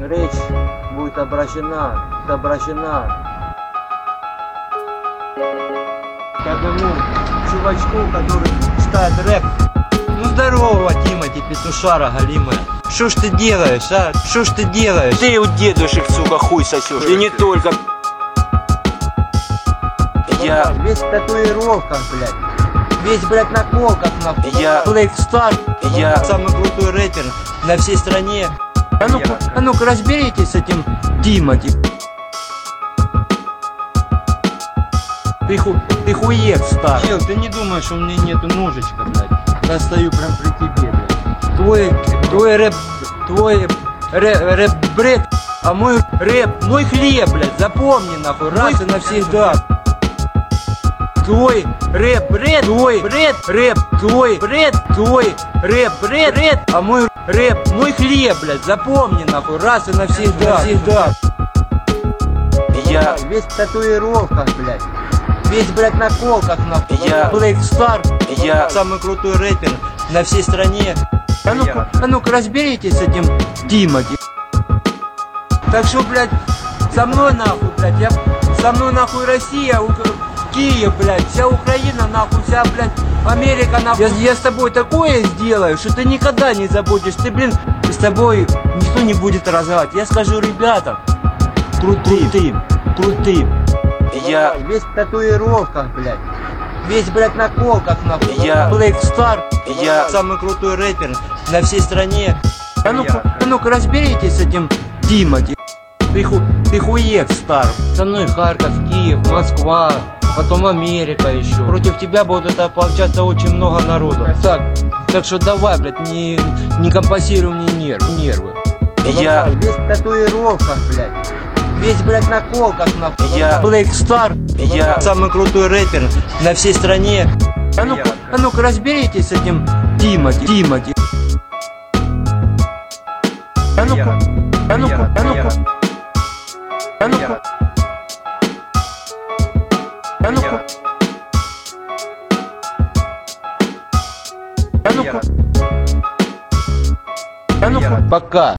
речь будет обращена к одному чувачку, который читает рэп. Ну здорово, Тимати, петушара галимая. Что ж ты делаешь, а? Что ж ты делаешь? Ты у дедушек, сука, хуй сосешь. И не только. Я... Весь в татуировках, блядь. Весь, блядь, на колках, нахуй. Я... Black Star. Я... Самый крутой рэпер на всей стране. А ну-ка разберитесь с этим Тимати. Ты хуец, Стар. Чел, ты не думаешь, что у меня нету ножичка, блядь. Я стою прям при тебе, блядь. Твой рэп-бред, а мой рэп, мой хлеб, блядь, запомни, нахуй, раз и навсегда. Твой рэп-бред, твой рэп-бред, а мой рэп, мой хлеб, блядь, запомни, нахуй, раз и навсегда. Я... Весь в татуировках, блядь. Весь, блядь, на колках, нахуй. Я... Black Star. Я... Самый крутой рэпер на всей стране. А ну-ка разберитесь с этим Тимати. Так что, блядь, со мной нахуй, блядь, со мной нахуй Россия, Киев, блядь, вся Украина нахуй, вся, блядь, Америка нахуй. Я с тобой такое сделаю, что ты никогда не забудешь. Ты, блин, с тобой никто не будет разговаривать. Я скажу ребятам, крутым. Я... Весь в татуировках, блядь. Весь, блядь, на колках, нахуй. Я... Black Star. Я... Самый крутой рэпер на всей стране. А ну-ка разберитесь с этим Тимати. Ты хуец, Стар. Со мной Харьков, Киев, Москва, потом Америка еще. Против тебя будет это ополчаться очень много народу. Так что давай, блядь, не компенсируй мне нервы. Я... Весь в татуировках, блядь. Весь, блядь, на колках, нахуй. Я... Black Star. Я... Самый крутой рэпер на всей стране. А ну-ка разберитесь с этим Тимати. А ну-ка. Пока.